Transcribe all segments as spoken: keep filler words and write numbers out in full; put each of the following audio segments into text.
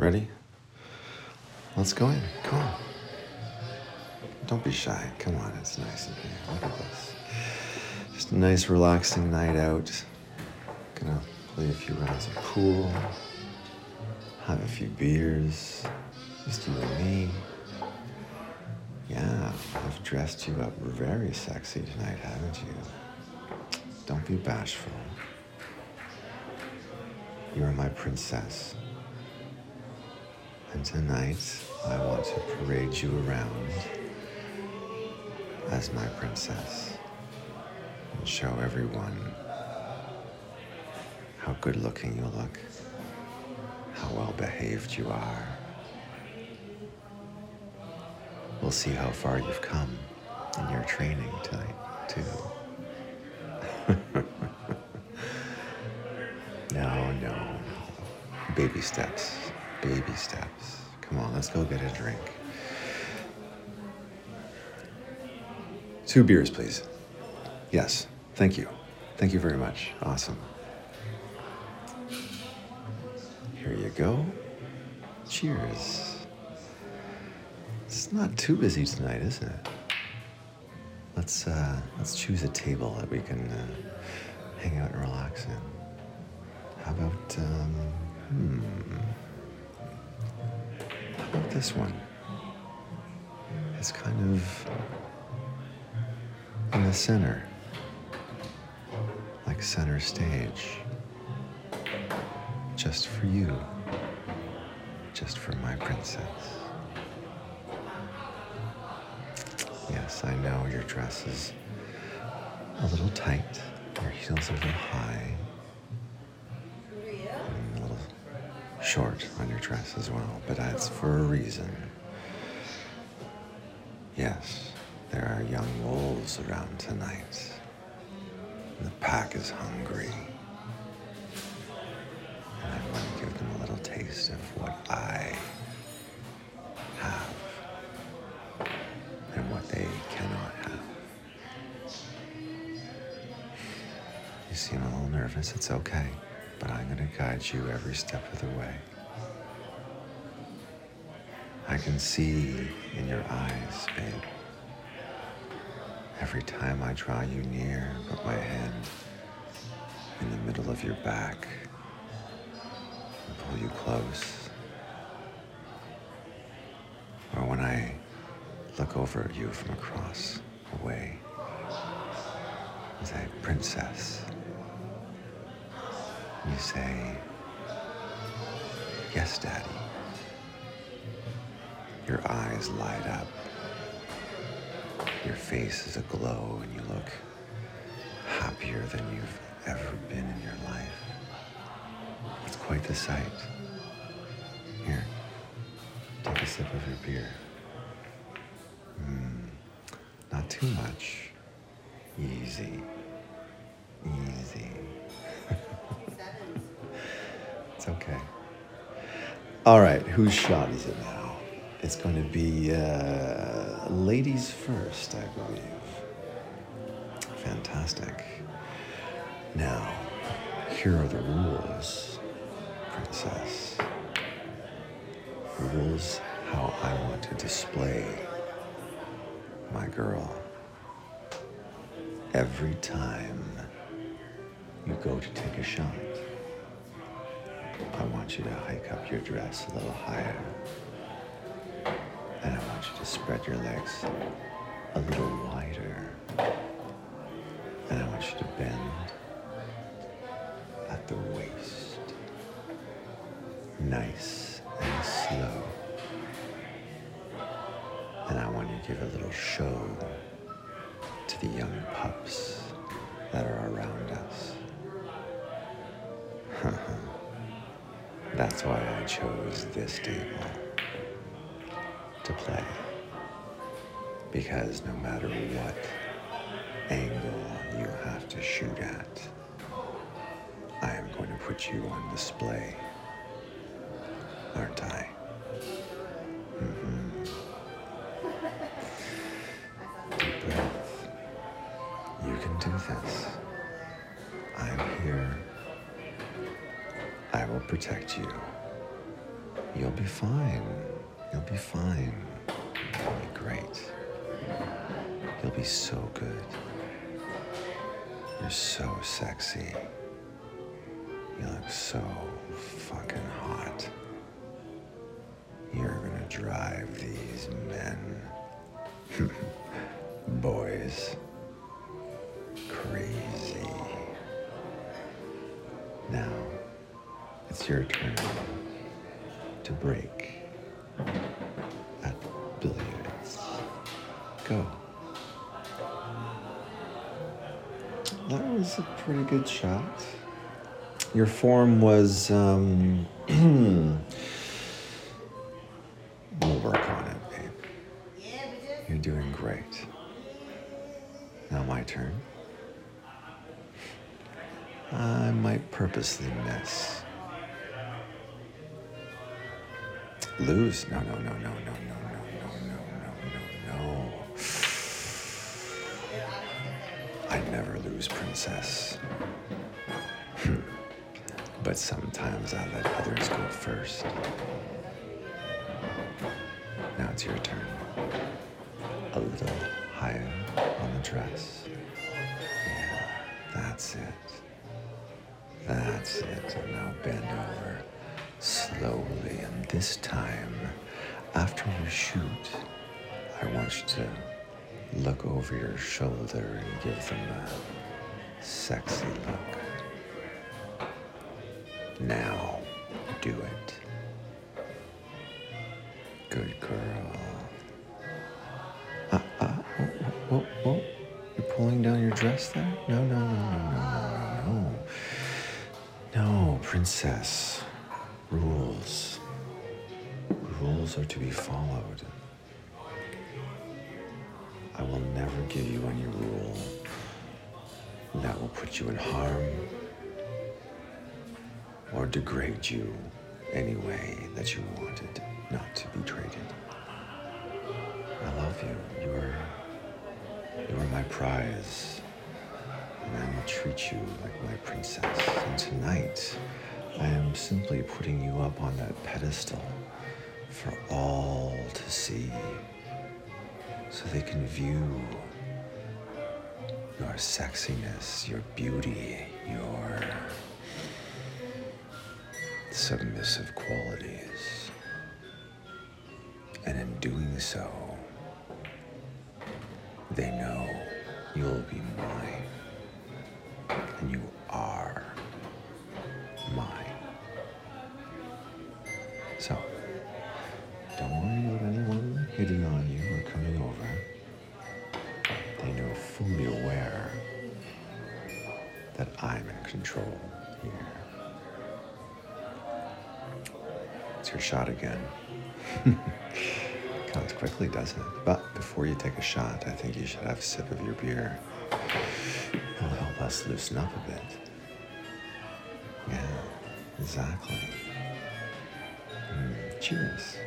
Ready? Let's go in. Come on. Don't be shy. Come on, it's nice in here. Look at this. Just a nice, relaxing night out. Gonna play a few rounds of pool, have a few beers, just you and me. Yeah, I've dressed you up very sexy tonight, haven't you? Don't be bashful. You're my princess. And tonight, I want to parade you around as my princess and show everyone how good looking you look, how well behaved you are. We'll see how far you've come in your training tonight, too. No, no. Baby steps, baby steps. Come on, let's go get a drink. Two beers, please. Yes, thank you. Thank you very much. Awesome. Here you go. Cheers. It's not too busy tonight, is it? Let's uh, let's choose a table that we can uh, hang out and relax in. How about um, hmm? How about this one? It's kind of in the center, like center stage. Just for you, just for my princess. Yes, I know your dress is a little tight, your heels are a little high, and a little short on your dress as well, but that's for a reason. Yes, there are young wolves around tonight. The pack is hungry. And I want to give them a little taste of what I have and what they cannot have. You seem a little nervous, it's okay, but I'm going to guide you every step of the way. I can see in your eyes, babe. Every time I draw you near, put my hand in the middle of your back, and pull you close. Or when I look over at you from across away, and say, princess. You say, yes, daddy. Your eyes light up. Your face is aglow and you look happier than you've ever been in your life. It's quite the sight. Here, take a sip of your beer. Mm, not too much. Easy. Easy. It's okay. All right, whose shot is it now? It's going to be uh, ladies first, I believe. Fantastic. Now, here are the rules, princess. Rules how I want to display my girl. Every time you go to take a shot, I want you to hike up your dress a little higher. And I want you to spread your legs a little wider. And I want you to bend at the waist. Nice and slow. And I want you to give a little show to the young pups that are around us. That's why I chose this table to play, because no matter what angle you have to shoot at, I am going to put you on display, aren't I? Mm-hmm. Deep breath. You can do this. I'm here. I will protect you. You'll be fine. You'll be fine. You'll be great. You'll be so good. You're so sexy. You look so fucking hot. You're gonna drive these men, boys, crazy. Now, it's your turn to break at billiards. Go. That was a pretty good shot. Your form was, um, we'll work on it, babe. You're doing great. Now my turn. I might purposely miss. Lose? No, no, no, no, no, no, no, no, no, no, no, no. I'd never lose, princess. But sometimes I let others go first. Now it's your turn. A little higher on the dress. Yeah, that's it. That's it. And now bend over slowly. And this time, after you shoot, I want you to look over your shoulder and give them a sexy look. Now, do it. Good girl. Uh, uh, whoa, whoa, whoa. You're pulling down your dress there? No, no, no, no, no, no, no, no. No, princess. Rules. Rules are to be followed. I will never give you any rule that will put you in harm or degrade you any way that you wanted not to be treated. I love you. You are, you are my prize, and I will treat you like my princess. And tonight, I am simply putting you up on that pedestal for all to see, so they can view your sexiness, your beauty, your submissive qualities. And in doing so, they know you'll be mine, and you are mine. So, don't worry about anyone hitting on you or coming over. They know fully aware that I'm in control here. It's your shot again. Comes quickly, doesn't it? But before you take a shot, I think you should have a sip of your beer. It'll help us loosen up a bit. Yeah, exactly. Mm, cheers.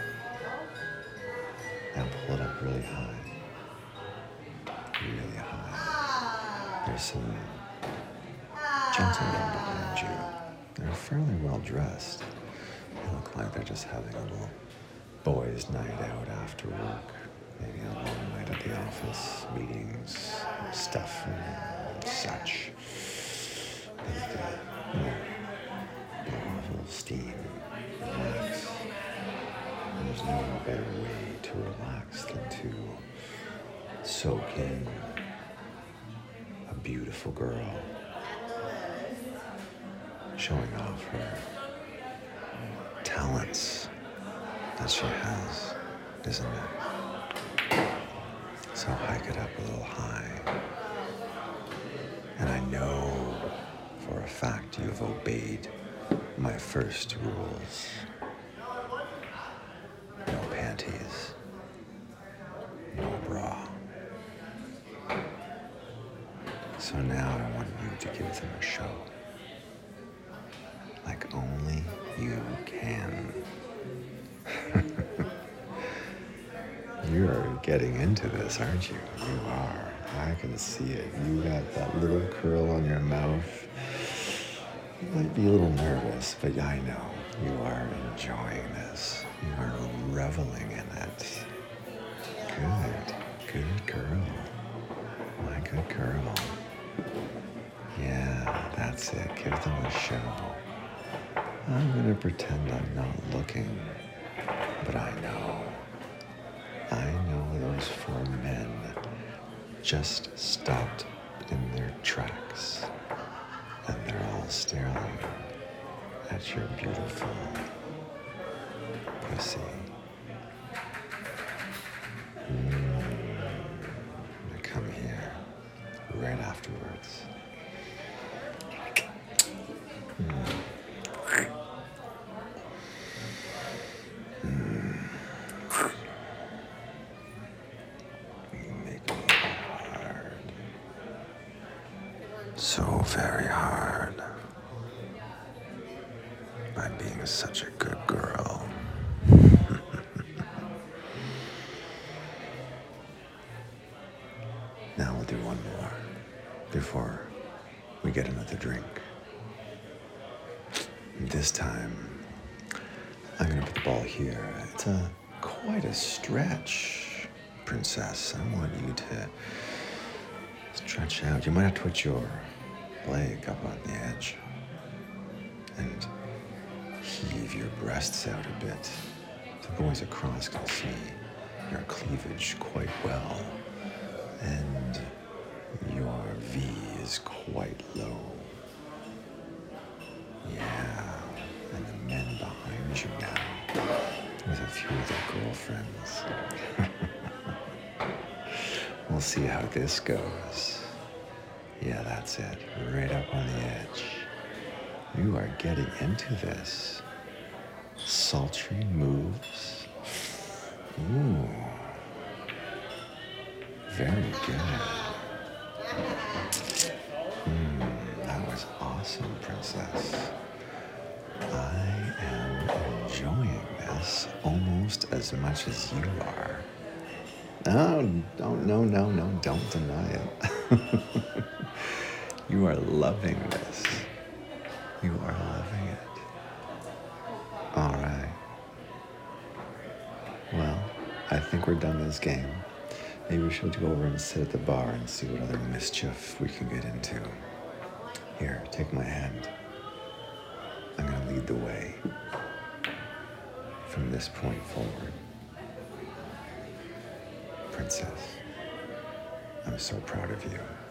Now pull it up really high. Really high. There's some gentlemen behind you. They're fairly well dressed. They look like they're just having a little boys' night out after work. Maybe a long night at the office, meetings, stuff and such. But, uh, you know, blow off a little steam, relax. And there's no better way to relax than to soak in a beautiful girl showing off her talents that she has, isn't it? So hike it up a little high. And I know for a fact you've obeyed my first rules. No panties, no bra. So now I want you to give them a show. Like only you can. You're getting into this, aren't you? You are. I can see it. You got that little curl on your mouth. You might be a little nervous, but I know you are enjoying this. reveling in it. Good, good girl. My good girl. Yeah, that's it. Give them a show. I'm gonna pretend I'm not looking, but I know. I know those four men just stopped in their tracks, and they're all staring at your beautiful pussy. Mm. I'm gonna come here right afterwards. Mm. Mm. You make me hard. So very hard. By being such a good girl. Now we'll do one more before we get another drink. This time, I'm gonna put the ball here. It's a quite a stretch, princess. I want you to stretch out. You might have to put your leg up on the edge and heave your breasts out a bit. The boys across can see your cleavage quite well, and your V is quite low. Yeah, and the men behind you now, with a few of their girlfriends. We'll see how this goes. Yeah, that's it, right up on the edge. You are getting into this. Sultry moves. Ooh. Very good. Mm, that was awesome, princess. I am enjoying this almost as much as you are. No, don't, no, no, no, don't deny it. You are loving this. You are loving it. All right. Well, I think we're done this game. Maybe we should go over and sit at the bar and see what other mischief we can get into. Here, take my hand. I'm gonna lead the way from this point forward. Princess, I'm so proud of you.